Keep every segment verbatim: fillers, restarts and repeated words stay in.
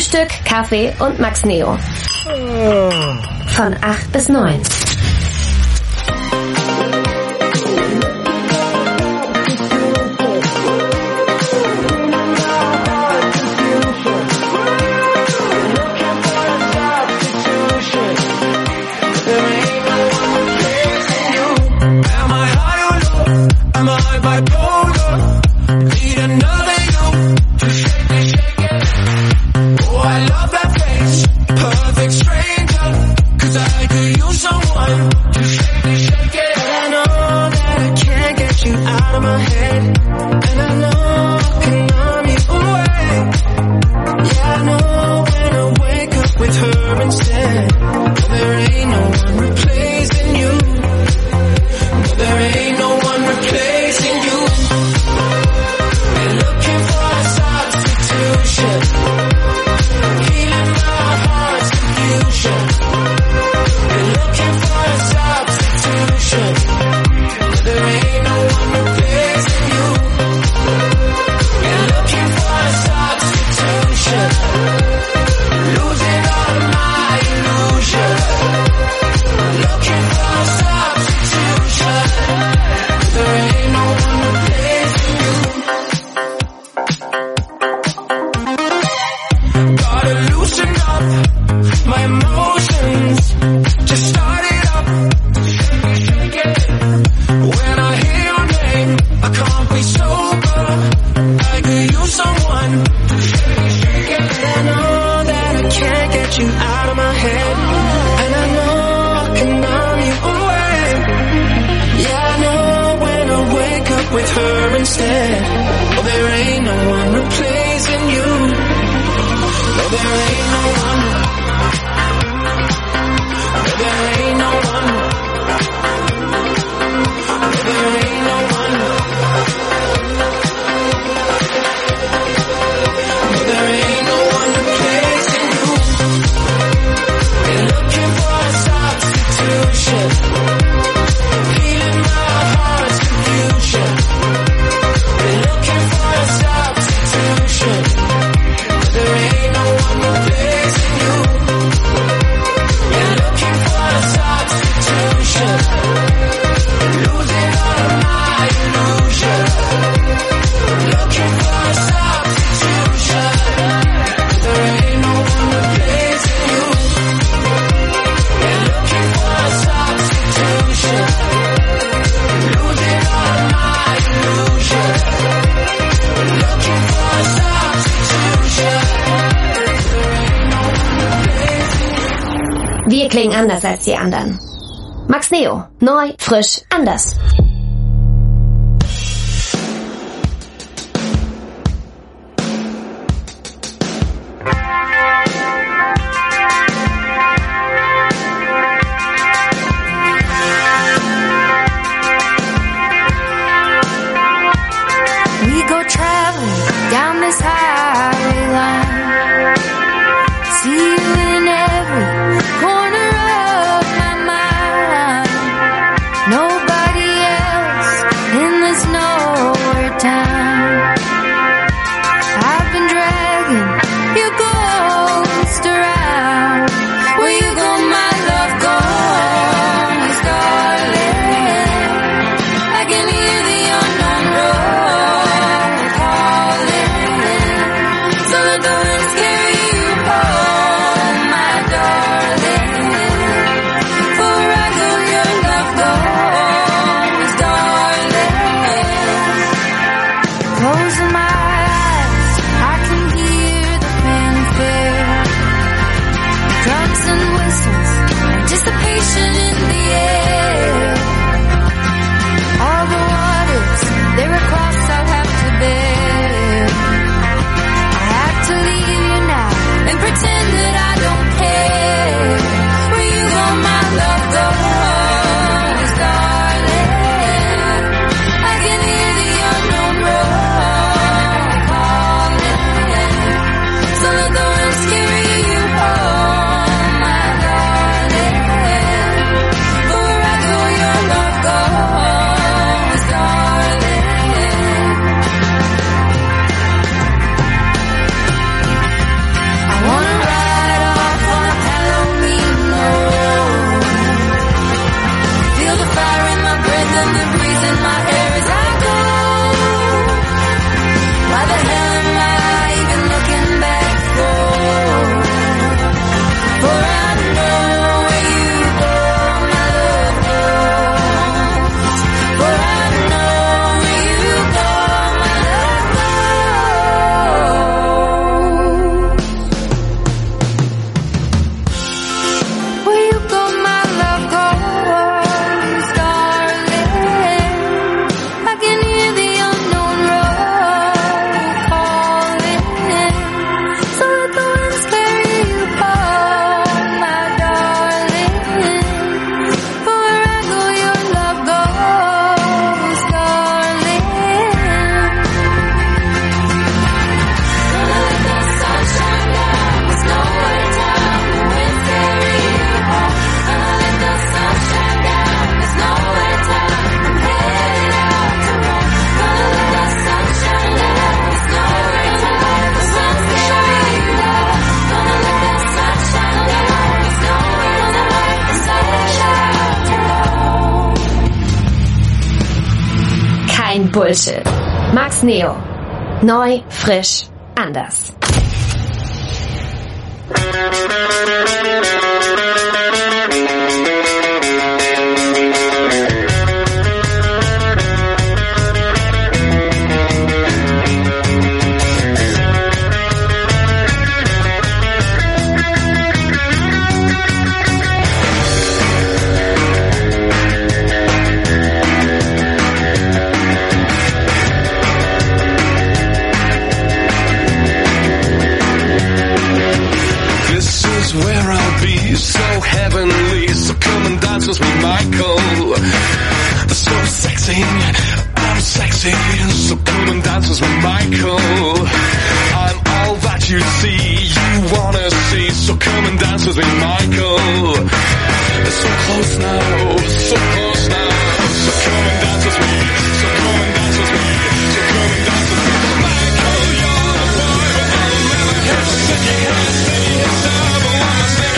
Frühstück, Kaffee und Max Neo. Von acht bis neun. Wir klingen anders als die anderen. Max Neo. Neu, frisch, anders. We go traveling down this highway line. See you in every corner of my mind. Nobody else Bullshit. Max Neo. Neu, frisch, anders. So heavenly, so come and dance with me, Michael. So sexy, I'm sexy, so come and dance with me, Michael. I'm all that you see, you wanna see, so come and dance with me, Michael. So close now, so close now, so come and dance with me, so come and dance with me, so come and dance with me, Michael. You're the boy with all the leather hips, sticky hair, steady hips, never wanna stay.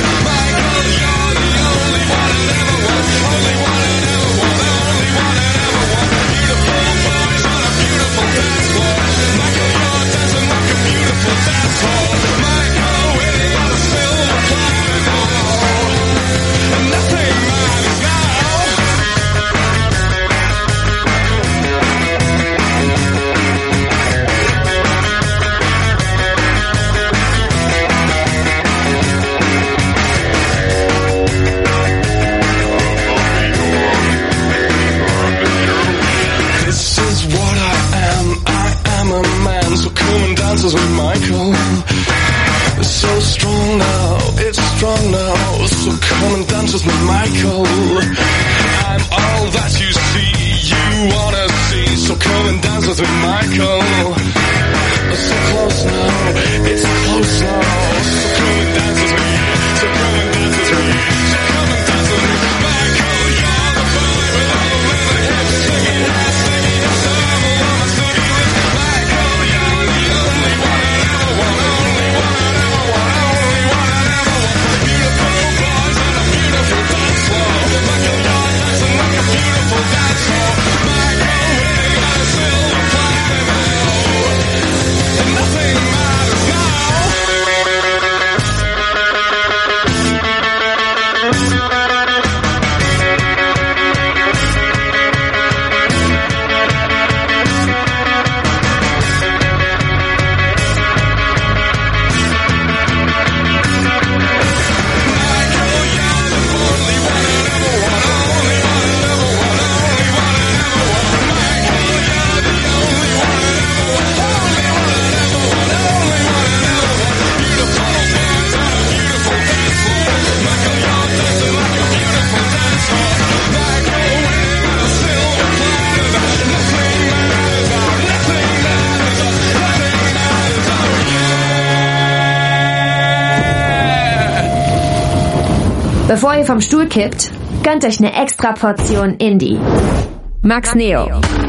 With Michael, so strong now, it's strong now, so come and dance with me, Michael. I'm all that you see, you wanna see, so come and dance with me, Michael. So close now, it's close now, so come and dance with me, so come and dance with me, so come and dance with me, Michael. You're the boy with all the leather hips, singing hair, singing hips, so I wanna see you with Michael. You're the only one. Bevor ihr vom Stuhl kippt, gönnt euch eine extra Portion Indie. Max Neo.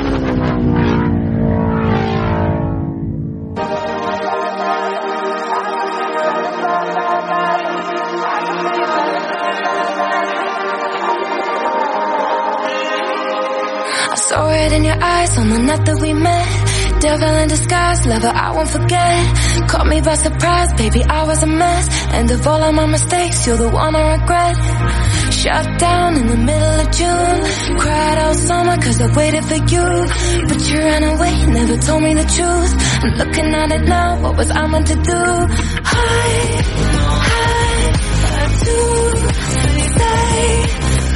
I saw it in your eyes on the night that we met. Devil in disguise, lover, I won't forget. Caught me by surprise, baby, I was a mess. And of all of my mistakes, you're the one I regret. Shut down in the middle of June. Cried all summer cause I waited for you. But you ran away, never told me the truth. I'm looking at it now, what was I meant to do? I, I, I do say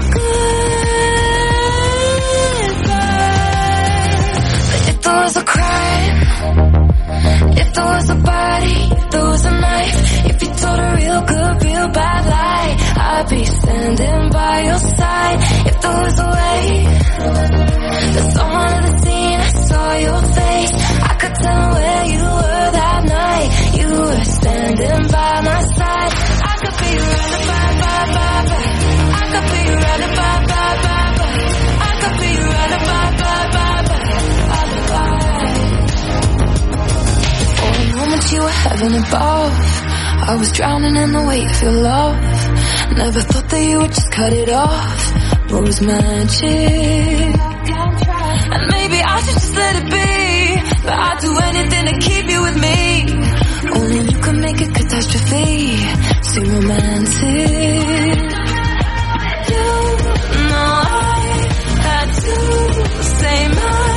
there was a crime, if there was a body, if there was a knife, if you told a real good, real bad lie, I'd be standing by your side. If there was a way that someone at the scene, I saw your face, I could tell where you were that night. You were standing by my side. I could be right about, bye, bye, bye. I could be right about, bye, bye, bye. I could be right about, bye, bye, bye. For a moment you were heaven above. I was drowning in the weight of your love. Never thought that you would just cut it off. Rose magic. And maybe I I should just let it be, but I'd do anything to keep you with me. Only you can make a catastrophe seem romantic. You know I had to say my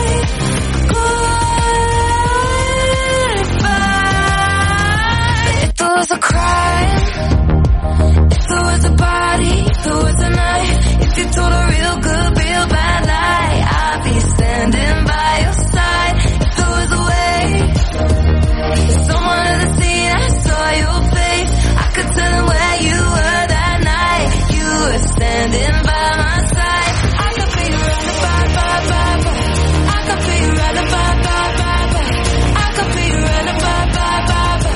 goodbye. If there was a crime, if there was a body, if there was a knife, if you told a real good, real bad lie, I'd be standing by your side. If there was a way, someone in the scene, I saw your face, I could tell them where you were that night. You were standing by my side. I could be right about, by, by, by. I could be right about, by, by, by. I could be right about, by, by, by.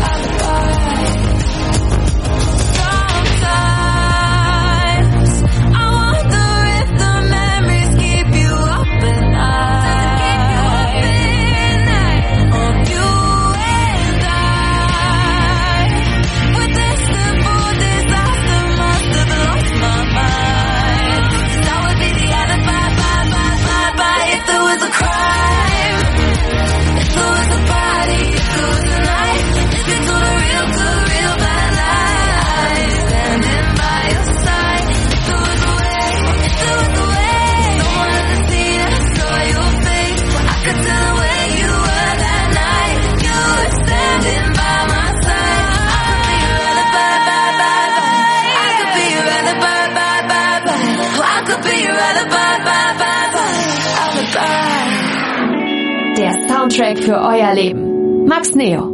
Sometimes I wonder if the memories keep you up at night. Of you and I, with this simple disaster, must have lost my mind. That would be the alibi, bye, bye, bye, bye. If there was a crime, if there was a body, if there was a knife, if you told a real good, real bad lie, standing by your side. If there was a way, if there was a way, someone in the scene, I saw your face, I could tell where you were that night. You were standing by my side. I could be your alibi, bye, bye, bye. I could be your alibi, bye, bye, bye. Alibi. Der Soundtrack für euer Leben. Max Neo.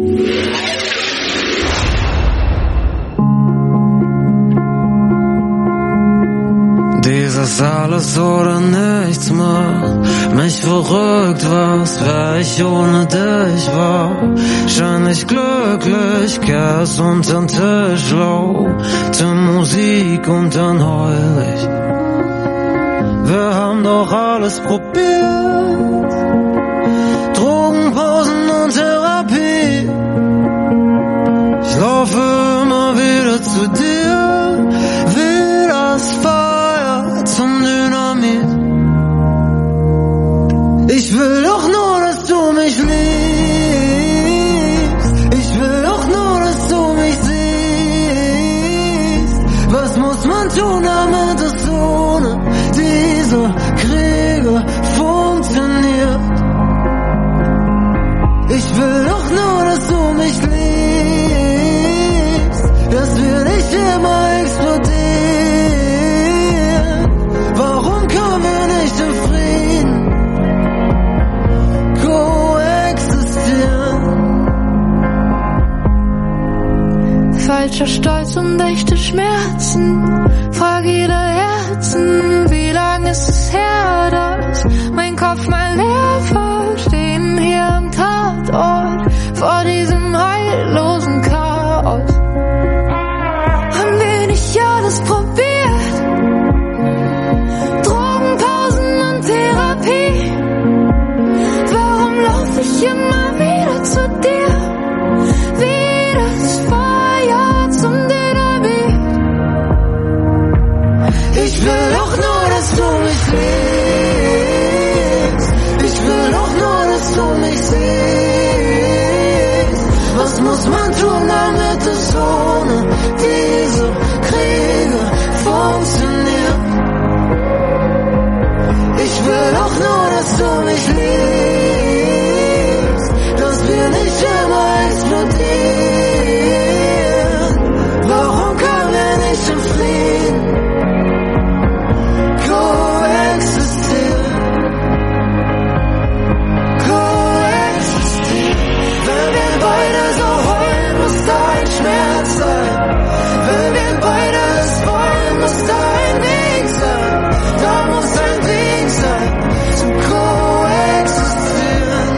Dieses alles oder nichts macht mich verrückt, was wär ich ohne dich war. Wahrscheinlich glücklich, Gas untern Tisch, laute Musik und dann heul ich. Wir haben doch alles probiert, Drogenpausen und Therapie. Ich laufe immer wieder zu dir, wie das Feuer zum Dynamit. Ich will doch nur, dass du mich liebst. Ich will doch nur, dass du mich siehst. Was muss man tun, damit es ohne diese Kriege funktioniert? Ich will doch nur, dass du mich liebst, dass wir nicht immer explodieren. Warum können wir nicht im Frieden koexistieren? Falscher Stolz und echte Schmerzen, fragile Herzen, wie lang ist es her, dass mein Kopf mal leer war, stehen hier am Tatort, vor diesem heillosen Chaos. Haben wir nicht alles probiert? Drogenpausen und Therapie. Warum laufe ich immer wieder zu dir? Wie das Feuer zum Dynamit. Ich will doch nur, dass du mich liebst. Ich will doch nur, dass du mich siehst. Was muss man tun, damit es ohne diese Kriege funktioniert? Ich will doch nur, dass du mich liebst, dass wir nicht immer explodieren. Warum können wir nicht im Frieden koexistieren? Koexistieren. Wenn wir beide so heulen, muss da ein Schmerz sein. Wenn wir beide es wollen, muss da ein Weg sein. Da muss ein Weg sein zum Koexistieren.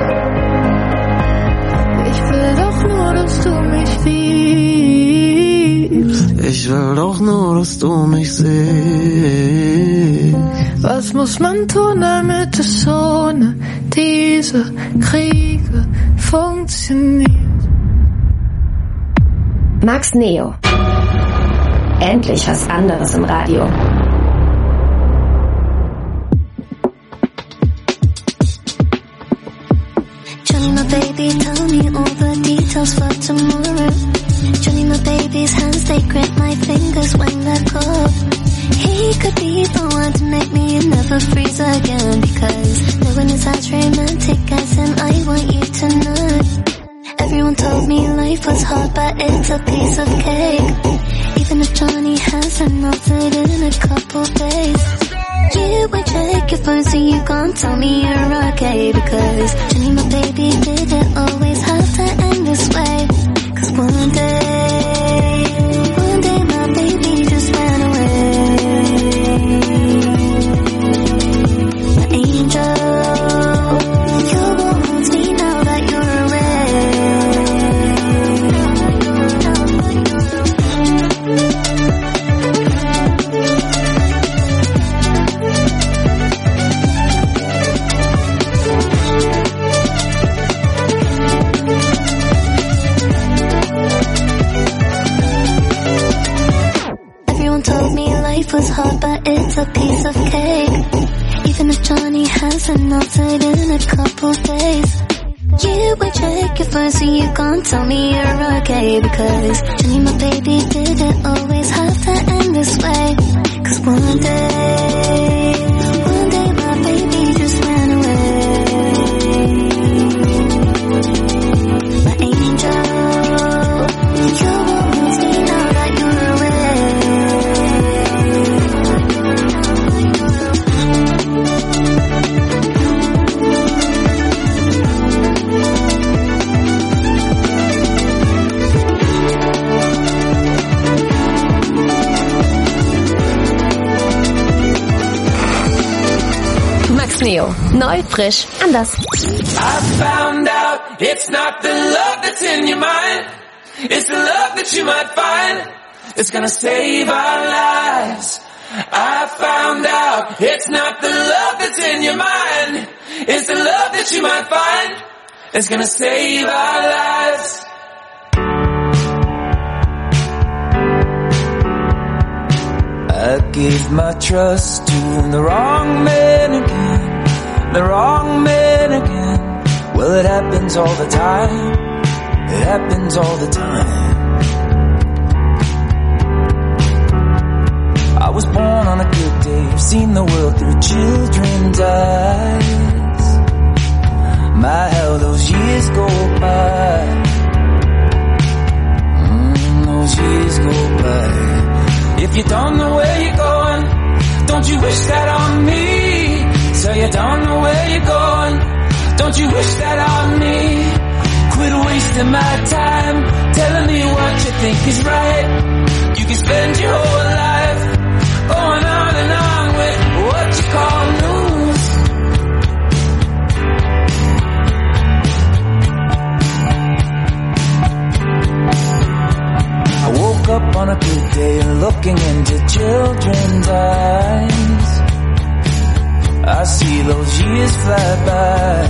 Ich will doch nur, dass du mich liebst. Ich will doch nur, dass du mich siehst. Was muss man tun, damit es ohne diese Kriege funktioniert? Max Neo. Endlich was anderes im Radio. Johnny, my baby, tell me all the details for tomorrow. Johnny, my baby's hands, they grip my fingers when they're cold. He could be the one to make me never freeze again, because no one is as romantic as him, I want you to know. Everyone told me life was hard, but it's a piece of cake. Even if Johnny hasn't melted in a couple days. You won't check your phone, so you can't tell me you're okay, because Johnny, my baby, did it always have to end this way? Cause one day, one day my baby just ran away. My angel, you're what haunts me now that you're told me life was hard, but it's a piece of cake. Even if Johnny hasn't melted in a couple days. You will check your phone, so you can't tell me you're okay, because Johnny, my baby, did it always have to end this way? Cause one day, one day my baby just ran away. My angel, you're what wants me now that you're away. Max Neo. Neu, frisch, anders. I found out it's not the love that's in your mind. It's the love that you might find. It's gonna save our lives. I found out it's not the love that's in your mind. It's the love that you might find. It's gonna save our lives. I gave my trust to the wrong man again, the wrong man again. Well, it happens all the time, it happens all the time. I was born on a good day, I've seen the world through children's eyes. My, how those years go by, mm, those years go by. If you don't know where you're going, don't you wish that on me? So you don't know where you're going, don't you wish that on me? Quit wasting my time, telling me what you think is right. You can spend your whole life going on and on with what you call news. I woke up on a good day looking into children's eyes. I see those years fly by.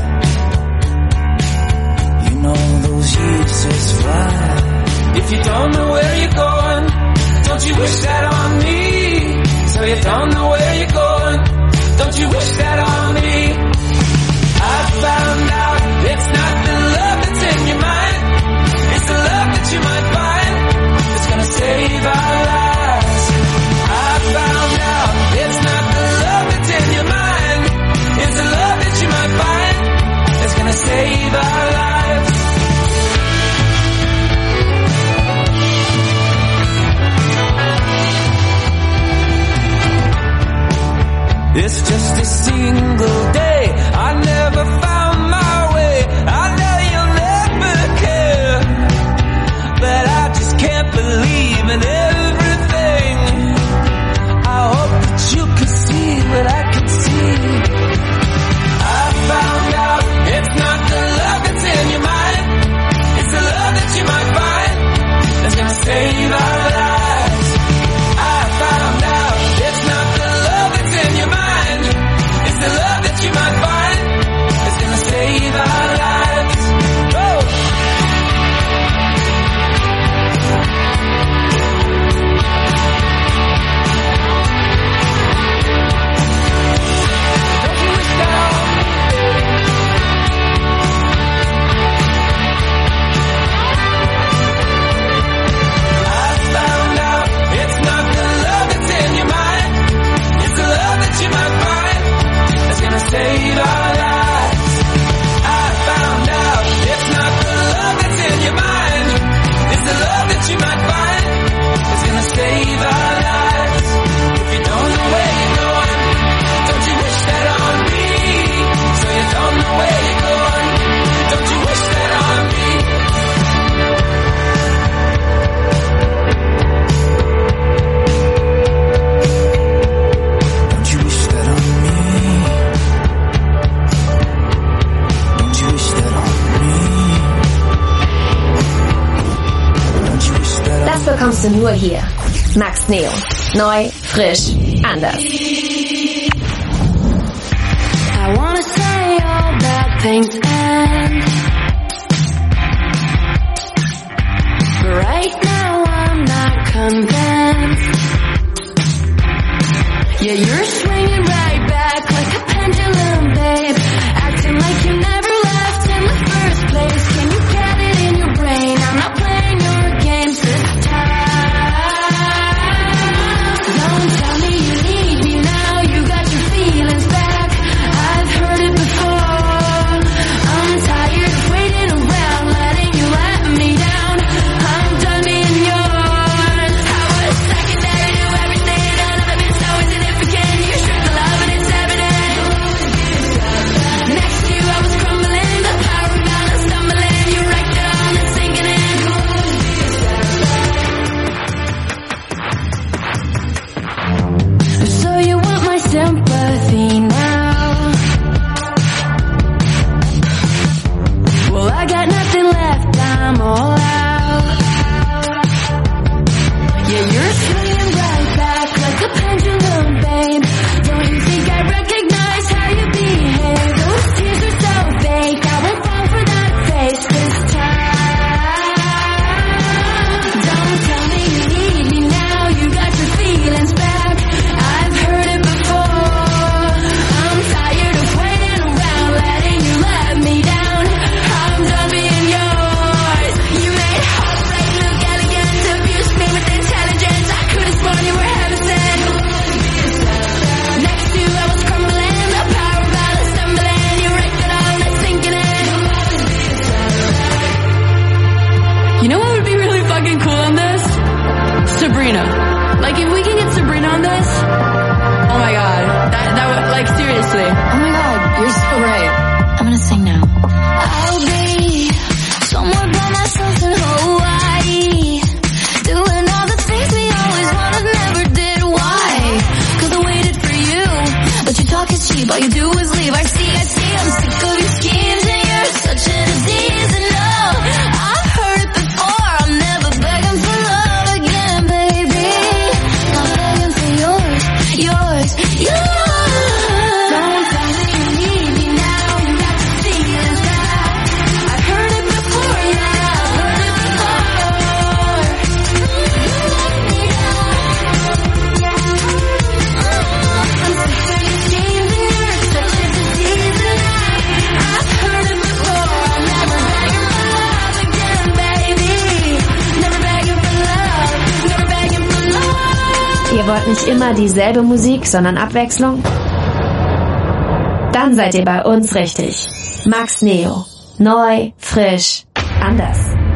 You know those years just fly. If you don't know where you're going, don't you wish that on me? So you don't know where you're going, don't you wish that on me? I found out it's not the love that's in your mind, it's the love that you might find. It's gonna save our lives. I found out it's not the love that's in your mind, it's the love that you might find. It's gonna save our lives. It's just a single day, I never found my way. I know you'll never care, but I just can't believe in everything. I hope that you can see what I can see. I found out it's not the love that's in your mind, it's the love that you might find that's gonna save our lives. I found out it's not the love that's in your mind, it's the love that you might nur hier. Max Neo. Neu, frisch, anders. I wanna say all bad things end, but right now I'm not convinced. Yeah, you're swinging right back like a pendulum, babe, acting like you never left in the first place. Can you get it in your brain? I'm not playing your games this time. Don't tell me you need me now, you got your feelings back. I've heard it before. I'm tired of waiting around, letting you let me down. I'm done being yours. I was secondary to everything, I've never been so insignificant. You stripped the love and it's evident. Next to you I was crumbling, the power of balance stumbling. You wrecked it all and it's sinking in. So you want my sympathy now? Well, I got nothing left, I'm all out. Yeah, you're swinging right back like a pendulum, babe. Don't you think I recognize how you behave? Those tears are so fake, I won't fall for that face this time. Don't tell me you need me now, you got your feelings back. I've heard it before. I'm tired of waiting around, letting you let me down. I'm done being yours. You made heartbreak look elegant, abused me with intelligence. I could've sworn you were heaven sent. Next to you I was crumbling, the power of balance stumbling. You wrecked it all, it's sinking in. You know what would be really fucking cool on this? Sabrina. Like if we can get Sabrina on this, oh my god, that that would, like, seriously. Oh my god, you're so right. I'm gonna sing now. I'll be somewhere by myself in Hawaii, doing all the things we always wanted, never did. Why? Cause I waited for you, but you talk is cheap, all you do is leave. I see, I see, I'm sick of your schemes, and you're such a disease. And no, I've heard it before, I'm never begging for love again, baby. I'm begging for yours, yours, yours. Don't tell me you need me now, you got your feelings back. I've heard it before, yeah, I've heard it before. You let me down. I'm sick of your schemes, and you're such a disease. And I've heard it before, I'm never begging for love again, baby. Never begging for love, never begging for love. Ihr wollt nicht immer dieselbe Musik, sondern Abwechslung? Dann seid ihr bei uns richtig. Max Neo. Neu, frisch, anders.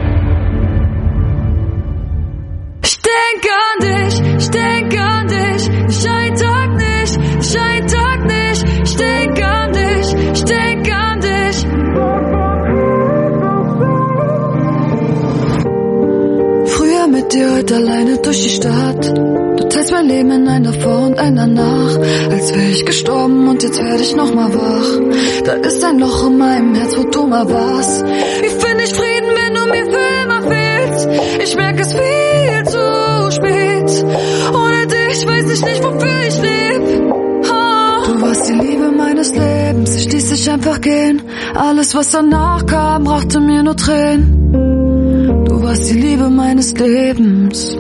Ich denk an dich, ich denk an dich, nicht ein Tag nicht, nicht ein Tag nicht. Ich denk an dich, ich denk an dich. Früher mit dir, heute alleine durch die Stadt. Du teilst mein Leben in ein davor und ein danach. Als wär ich gestorben und jetzt werd ich nochmal wach. Da ist ein Loch in meinem Herz, wo du mal warst. Wie find ich Frieden, wenn du mir für immer fehlst? Ich merk es viel zu spät. Ohne dich weiß ich nicht, wofür ich leb. Oh. Du warst die Liebe meines Lebens, ich ließ dich einfach gehen. Alles, was danach kam, brachte mir nur Tränen. Du warst die Liebe meines Lebens.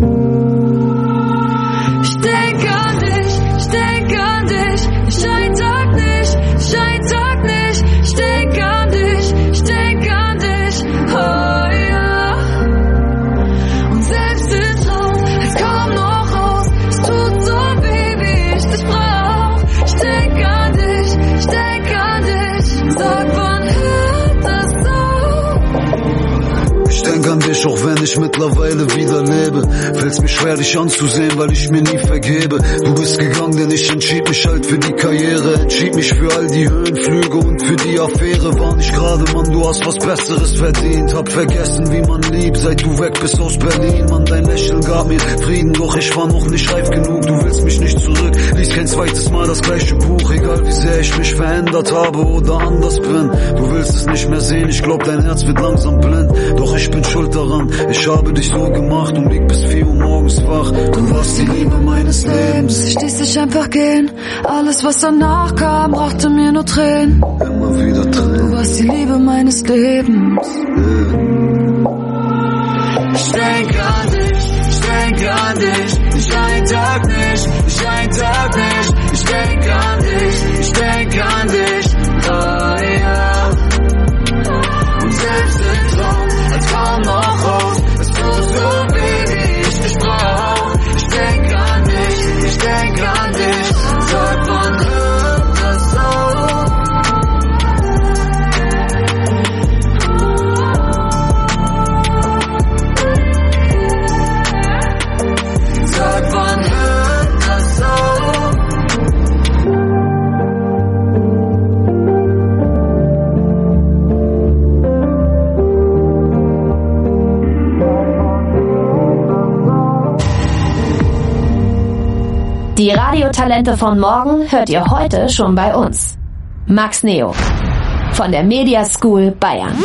Ich denk an dich, ich denk an dich, nicht ein Tag nicht, nicht ein Tag nicht. Ich denk an dich, ich denk an dich, oh ja. Und selbst im Traum, es kommt noch raus, es tut so weh, wie ich dich brauch. Ich denk an dich, ich denk an dich, sag, wann hört das auf? Ich denk an dich, auch wenn ich mittlerweile wieder lebe. Fällt's mir schwer, dich anzusehen, weil ich mir nie vergebe. Du bist gegangen, denn ich entschied mich halt für die Karriere. Entschied mich für all die Höhenflüge und für die Affäre. War nicht gerade, Mann, du hast was Besseres verdient. Hab vergessen, wie man liebt, seit du weg bist aus Berlin. Mann, dein Lächeln gab mir Frieden, doch ich war noch nicht reif genug. Du willst mich nicht zurück, lies kein zweites Mal das gleiche Buch. Egal wie sehr ich mich verändert habe oder anders bin. Du willst es nicht mehr sehen, ich glaub, dein Herz wird langsam blind. Doch ich bin schuld daran, ich Ich habe dich so gemacht und lieg bis vier Uhr morgens wach. Du warst die Liebe meines Lebens. Ich ließ dich einfach gehen. Alles, was danach kam, brachte mir nur Tränen. Immer wieder Tränen. Du warst die Liebe meines Lebens. Ich denk an dich, ich denk an dich. Nicht ein Tag nicht, nicht ein Tag nicht. Ich denk an dich, ich denk an dich. Oh ja. Und selbst im Traum, als kaum noch raus, es tut so weh, wie ich dich brauch. Ich denk an dich, ich denk an dich. Sag, wann hört das auf? Sag, wann hört das auf? Die Radiotalente von morgen hört ihr heute schon bei uns. Max Neo von der Media School Bayern.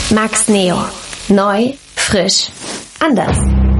Max Neo. Neu, frisch, anders.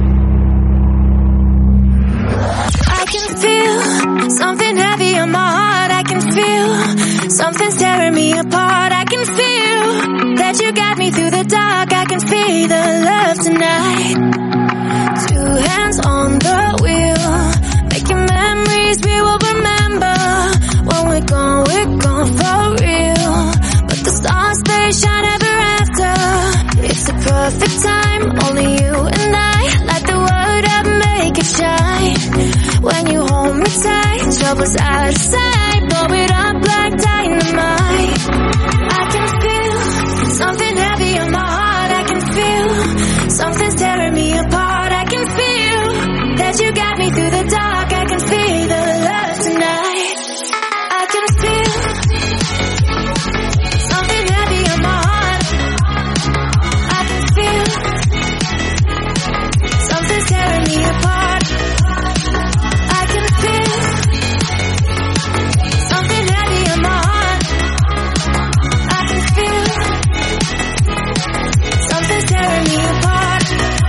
I can feel something heavy on my heart. I can feel something's tearing me apart. I can feel that you got me through the dark. I can feel the love tonight. Two hands on the wheel, making memories we will remember. When we're gone, we're gone for real. But the stars, they shine ever after. It's the perfect time, only you and I. Light the world up, make it shine. When you hold me tight, trouble's out of sight. Blow it up like dynamite. I can feel something heavy on my heart. I can feel something's tearing me apart. I can feel that you got me through the dark. I can feel the love tonight. I can feel something heavy on my heart. I can feel something's tearing me apart. I can feel something heavy on my heart. I can feel something's tearing me apart.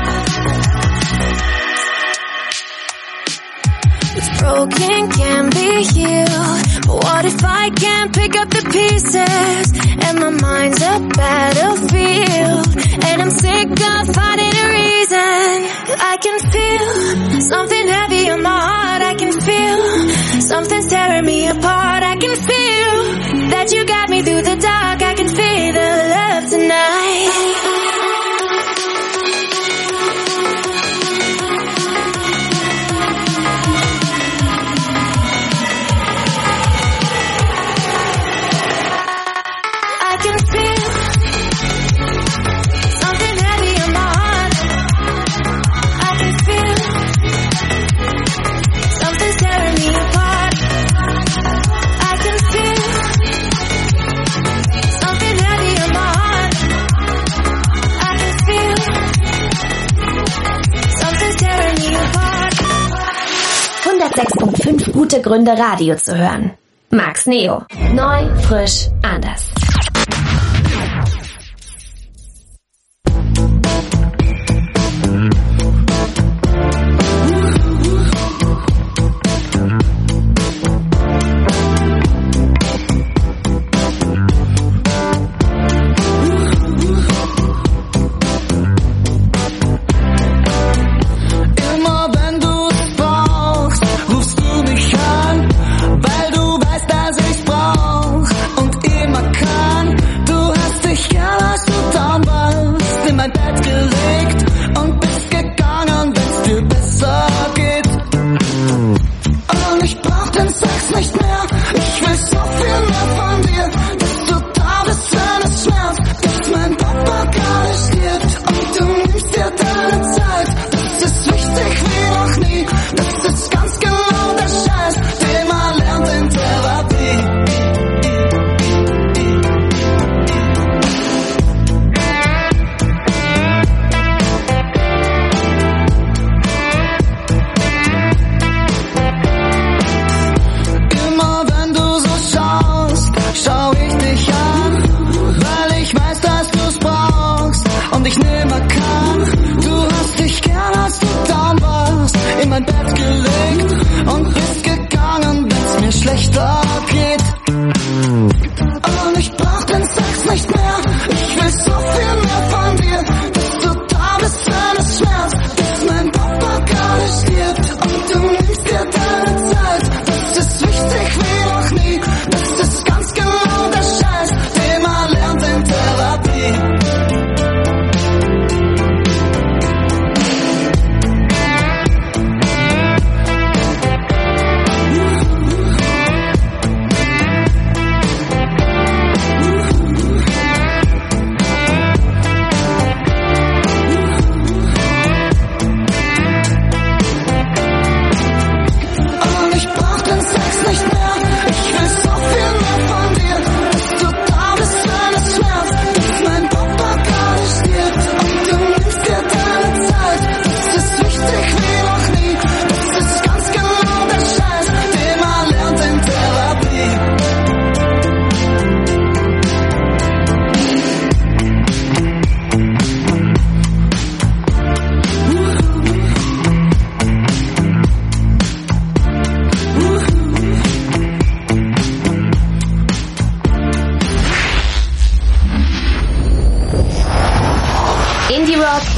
What's broken can be healed, but what if I can't pick up the pieces? And my mind's a battlefield, and I'm sick of finding a reason. I can feel something heavy on my heart. I can feel something's tearing me apart. I can feel that you got me through the dark. I can feel the love tonight. hundertsechs Komma fünf gute Gründe, Radio zu hören. Max Neo. Neu, frisch, anders. Weil du weißt, dass ich brauch und immer kann.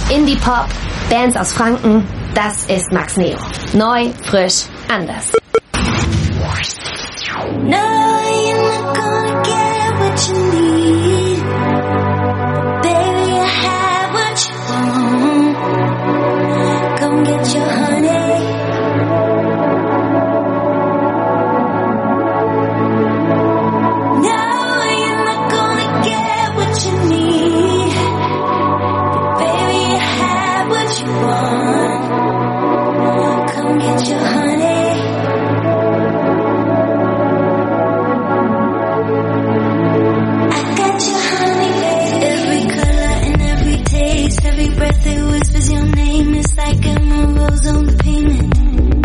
Indie-Pop, Bands aus Franken, das ist Max Neo. Neu, frisch, anders. No, you're not gonna get what you need. Baby, I have what you want. Come get your honey. No, you're not gonna get what you need. Baby, I have what you want. Come get your honey. Every breath that whispers your name is like emeralds on the pavement.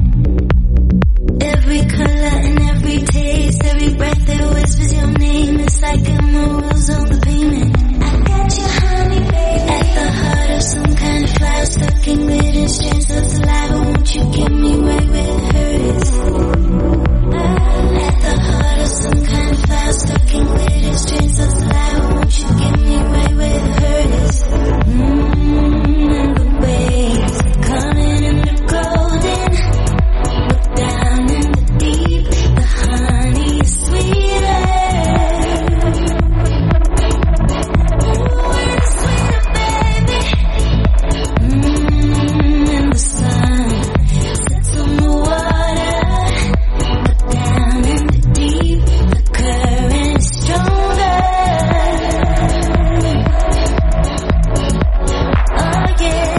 Every color and every taste, every breath that whispers your name is like emeralds on the pavement. I got your honey, baby. At the heart of some kind of flower, stuck in glitter strands of saliva. Won't you give me right where it hurts? At the heart of some kind of flower, stuck in glitter strands of saliva. Won't you give me right where it hurts? Mm. Coming in the golden, look down in the deep, the honey is sweeter. Ooh, it's sweeter, baby. Mmm, and the sun sets on the water, look down in the deep, the current is stronger. Oh yeah.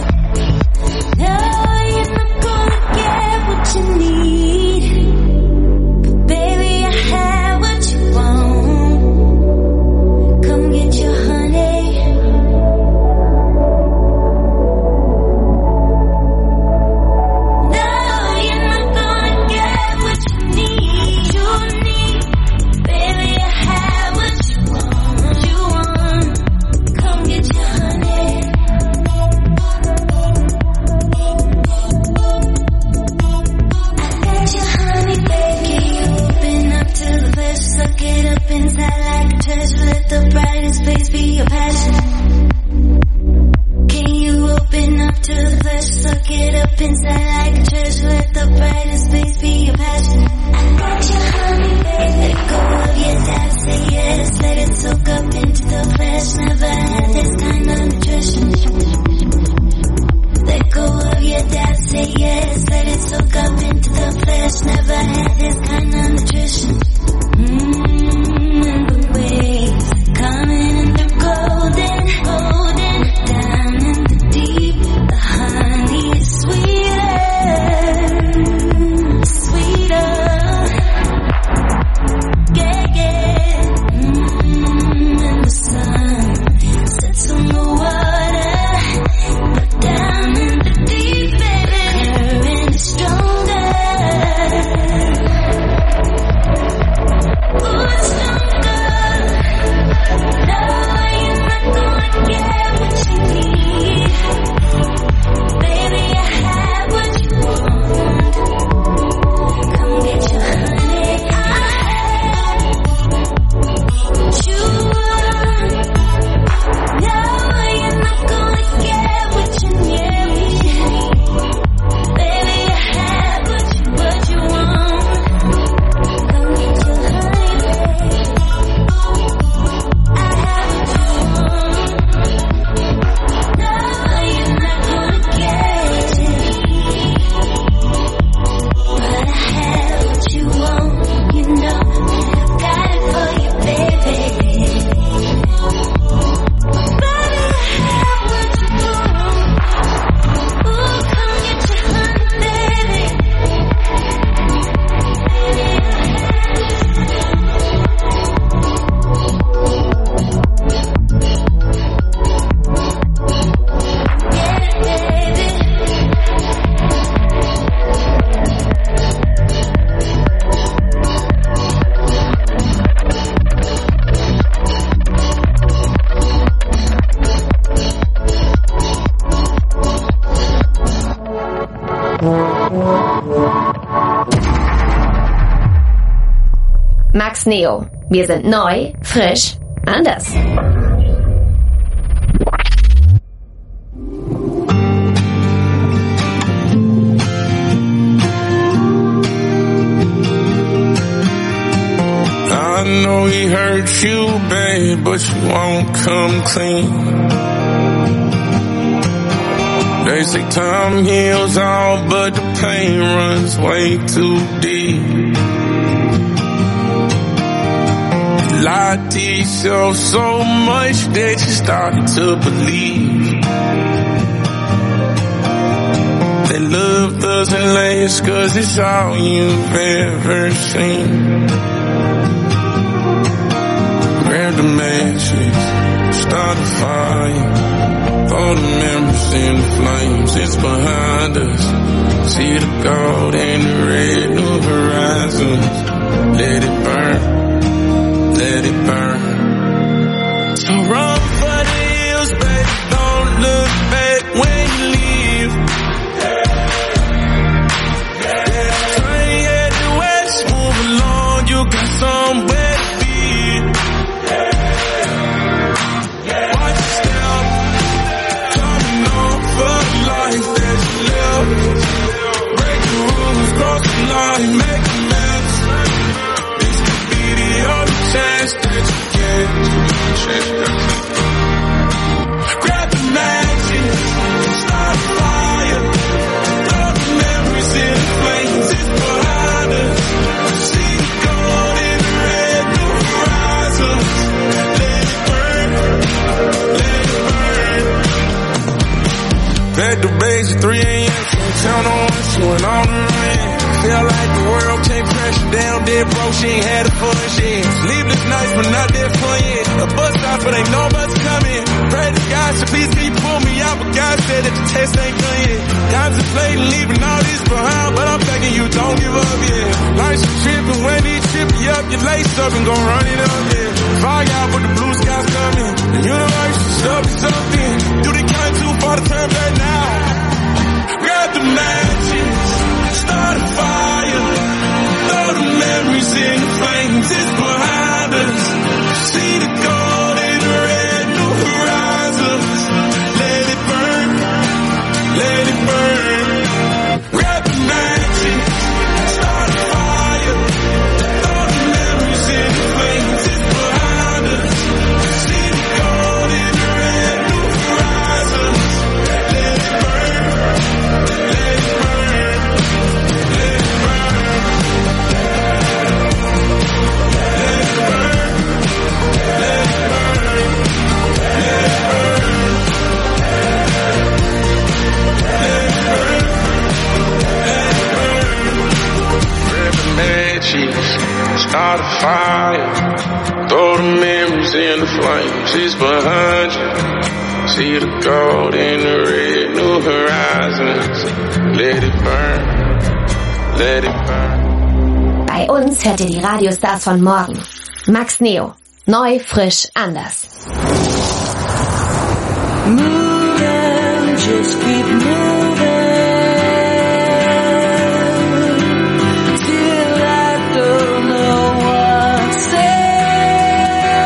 Max Neo. Wir sind neu, frisch, anders. know he hurt you bad, but you won't come clean. They say time heals all, but the pain runs way too deep. Lied to yourself so much that you started to believe that love doesn't last, 'cause it's all you've ever seen. Grab the matches, start a fire, throw the memories in the flames, it's behind us. See the gold and the red, new horizons. Let it burn, let it burn. So run for the hills, baby, don't look back when you leave. Yeah, train headed west, move along, you got somewhere to be. Watch your step, coming on for the life that you live. Break the rules, cross the line, make a mess. This could be the only chance that you get. Grab the matches, start a fire, throw the memories in the flames, it's behind us. See the gold in the red, new horizons. Let it burn, let it burn. Back to base at three a.m. Count on one, she went on the run. Felt like the world came crashing down, dead broke, she ain't had a fun shit. Sleepless nights, but not that fun yet. A bus stop, but ain't no bus coming. Pray to God, so please can you pull me out, but God said that the test ain't done yet. Contemplating leaving all this behind, but I'm begging you, don't give up yet. Life's a trip, and when he trip you up, you lace up and gon' run it up, yeah. Fog out, but the blue sky's coming. The universe is up to something. Do they count too far to turn back now? Grab the matches, start a fire, throw the memories in the flames, it's behind us. See the gold in the red, new horizons. Let it burn, let it burn. Grab the matches, start a fire, throw the memories in the flames, it's behind us. See the gold in the red, new horizons. Let it burn, let it burn, let it burn. Let it burn, let it burn, let it burn. Let it burn, let it burn. Grab the matches, start a fire, throw the memories in the flames, it's behind you. See the gold in the red, new horizons. Let it burn, let it burn. Bei uns hört ihr die Radiostars von morgen. Max Neo. Neu, frisch, anders. Moving, just keep moving. Till I don't know what to say.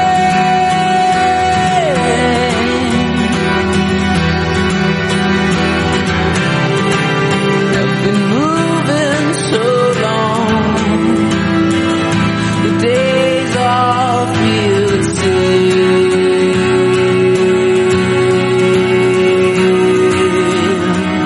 I've been moving so long. The days all feel the same.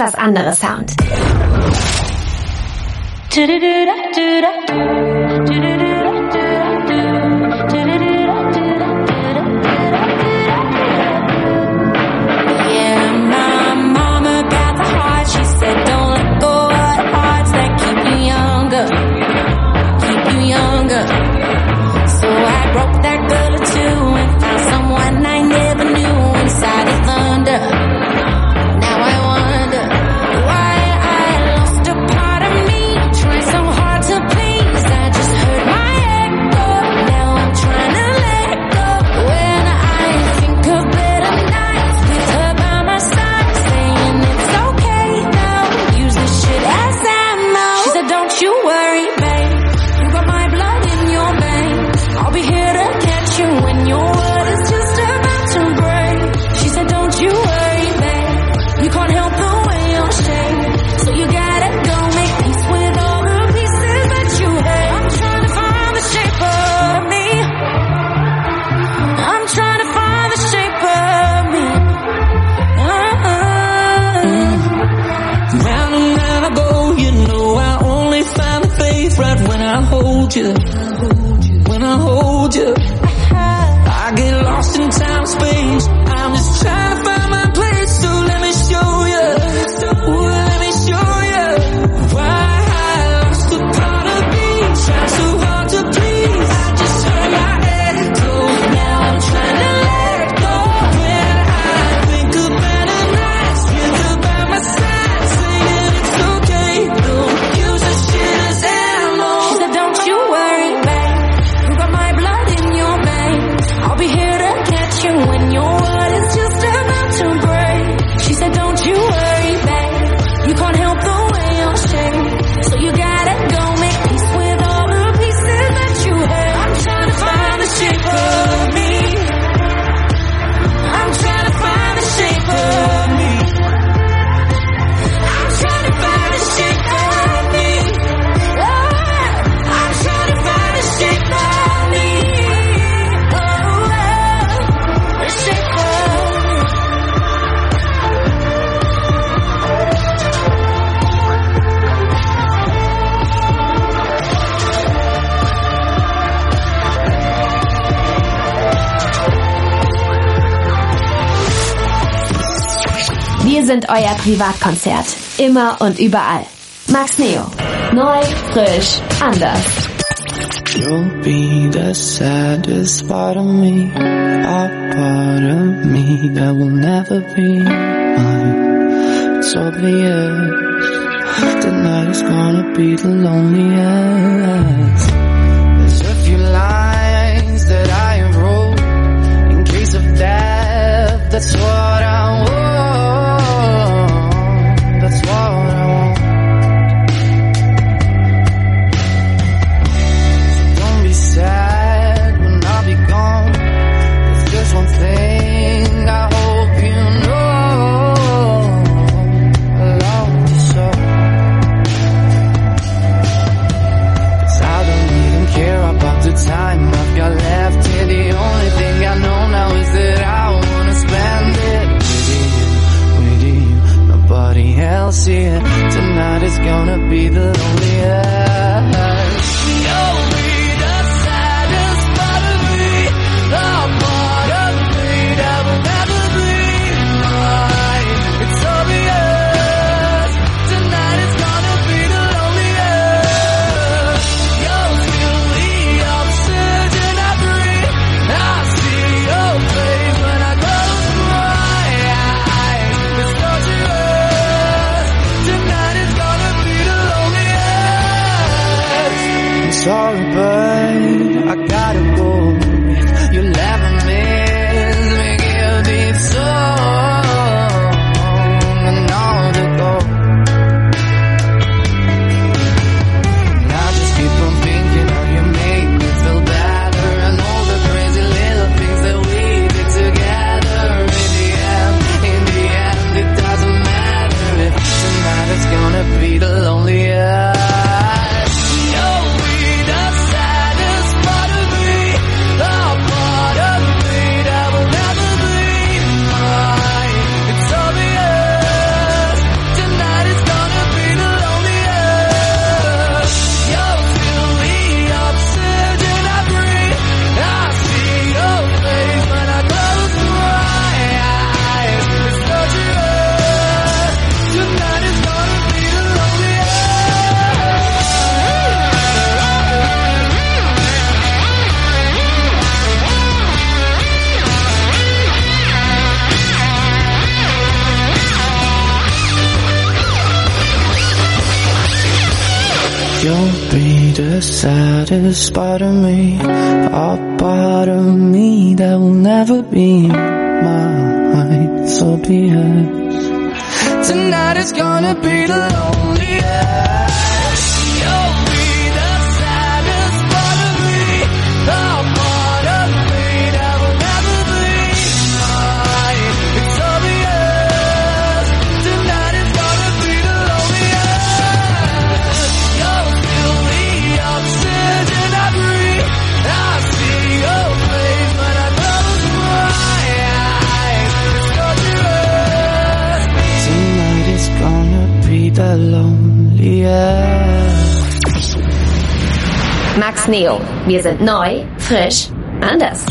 etwas andere Sound. you, when I hold you, I get lost in time, space. I'm just trying to find my place, so let me show you. Ooh, let me show you why I lost a part of me, trying so hard to please. I just heard my echo, now I'm trying to let go. When I think of better nights, with you by my side, saying it's okay, don't use the shit as ammo. She said, don't you worry, babe, you got my blood in your veins. I'll be here to catch you when your world is just about to break. She said, don't you worry, babe, you can't help the way you're shaped, so you gotta go make peace with all the pieces that you have. I'm trying to find the shape of me, I'm trying to find the shape of me, I'm trying to find the shape of me, oh, I'm trying to find the shape of me, oh, the shape of me. Wir sind euer Privatkonzert. Immer und überall. Max Neo. Neu, frisch, anders. You'll be the saddest part of me, a part of me that will never be mine. It's obvious tonight is gonna be the loneliest. There's a few lines that I have wrote in case of death. That's what I want. That's what I want. Don't be sad when I'll be gone. There's just one thing I hope you know. I love you so. 'Cause I don't even care about the time I've got left here. The only thing I know now is that I wanna spend it with you, with you, nobody else here. Tonight is gonna be the loneliest. You'll be the saddest part of me, the part of me that will never be mine. It's obvious, tonight is gonna be the loneliest. You'll feel the oxygen I breathe. I see your face when I close my eyes. It's torturous, tonight is gonna be the loneliest. I'm sorry, but I gotta go. You never miss me, give me song and all to go. And I just keep on thinking how you make me feel better, and all the crazy little things that we did together. In the end, in the end, it doesn't matter if tonight is gonna be the loneliest. You'll be the saddest part of me, the part of me You'll be the saddest part of me, a part of me that will never be mine, so be it. Tonight is gonna be the loneliest. You'll be the saddest part of me, a part of me that will never be mine, it's obvious. Tonight is gonna be the loneliest. You'll feel the oxygen I breathe. I see your face when I close my eyes. It's torturous. Tonight is gonna be the loneliest. Max Neo. Wir sind neu, frisch, anders.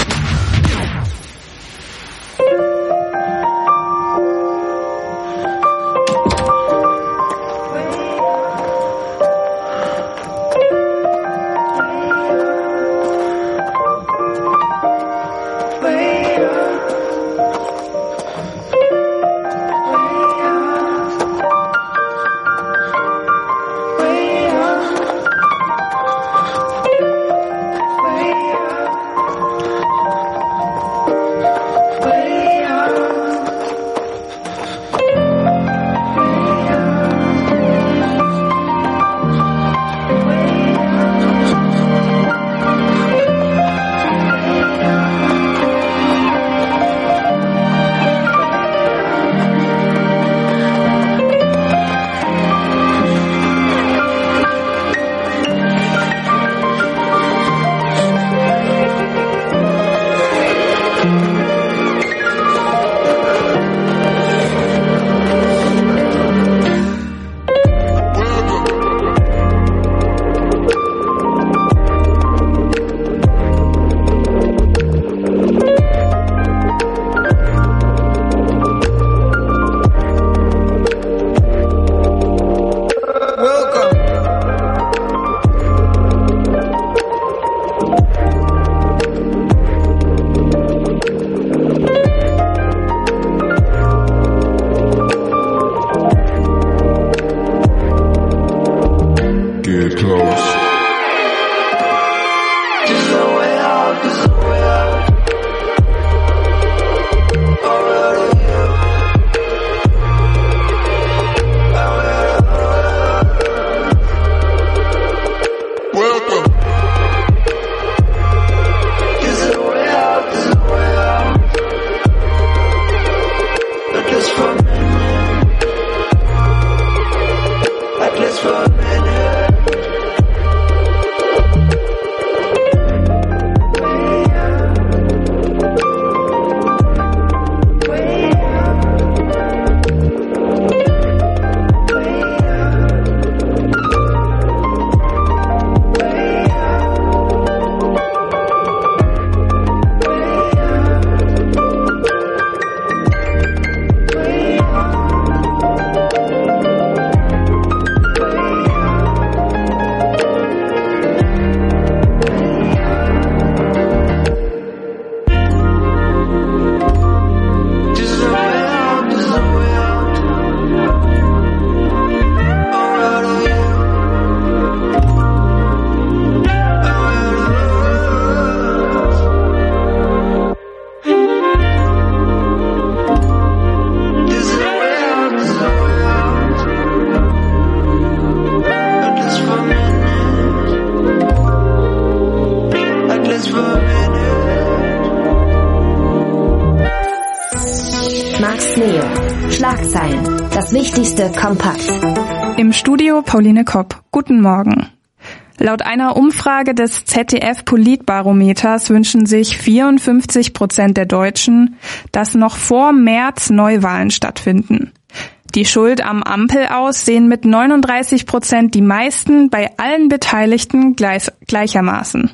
Max Neo. Schlagzeilen. Das Wichtigste kompakt. Im Studio Pauline Kopp. Guten Morgen. Laut einer Umfrage des Z D F-Politbarometers wünschen sich vierundfünfzig Prozent der Deutschen, dass noch vor März Neuwahlen stattfinden. Die Schuld am Ampel-Aus sehen mit neununddreißig Prozent die meisten bei allen Beteiligten gleich, gleichermaßen.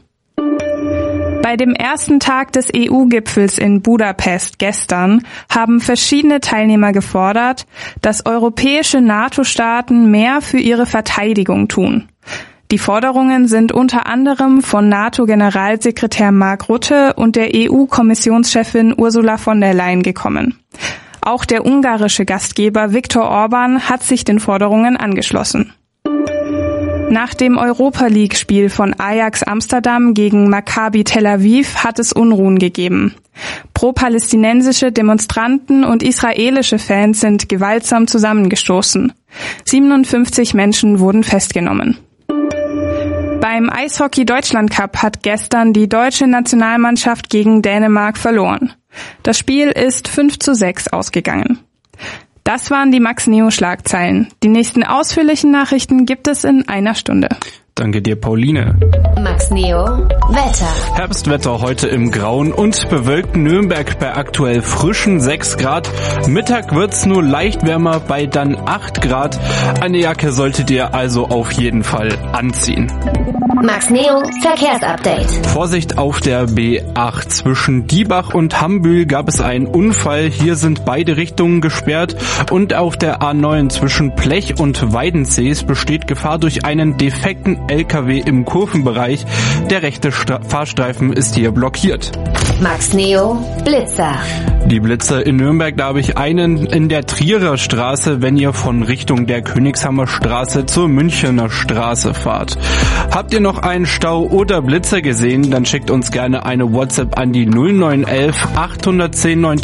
Bei dem ersten Tag des E U-Gipfels in Budapest gestern haben verschiedene Teilnehmer gefordert, dass europäische NATO-Staaten mehr für ihre Verteidigung tun. Die Forderungen sind unter anderem von NATO-Generalsekretär Mark Rutte und der E U-Kommissionschefin Ursula von der Leyen gekommen. Auch der ungarische Gastgeber Viktor Orban hat sich den Forderungen angeschlossen. Nach dem Europa-League-Spiel von Ajax Amsterdam gegen Maccabi Tel Aviv hat es Unruhen gegeben. Pro-palästinensische Demonstranten und israelische Fans sind gewaltsam zusammengestoßen. siebenundfünfzig Menschen wurden festgenommen. Beim Eishockey-Deutschland-Cup hat gestern die deutsche Nationalmannschaft gegen Dänemark verloren. Das Spiel ist fünf zu sechs ausgegangen. Das waren die Max-Neo-Schlagzeilen. Die nächsten ausführlichen Nachrichten gibt es in einer Stunde. Danke dir, Pauline. Max Neo, Wetter. Herbstwetter heute im grauen und bewölkten Nürnberg bei aktuell frischen sechs Grad. Mittag wird's nur leicht wärmer bei dann acht Grad. Eine Jacke solltet ihr also auf jeden Fall anziehen. Max Neo, Verkehrsupdate. Vorsicht auf der B acht. Zwischen Diebach und Hambühl gab es einen Unfall. Hier sind beide Richtungen gesperrt. Und auf der A neun zwischen Plech und Weidensees besteht Gefahr durch einen defekten L K W im Kurvenbereich. Der rechte Sta- Fahrstreifen ist hier blockiert. Max Neo, Blitzer. Die Blitzer in Nürnberg, da habe ich einen in der Trierer Straße, wenn ihr von Richtung der Königshammer Straße zur Münchener Straße fahrt. Habt ihr noch einen Stau oder Blitzer gesehen, dann schickt uns gerne eine WhatsApp an die null neun eins eins acht eins null neun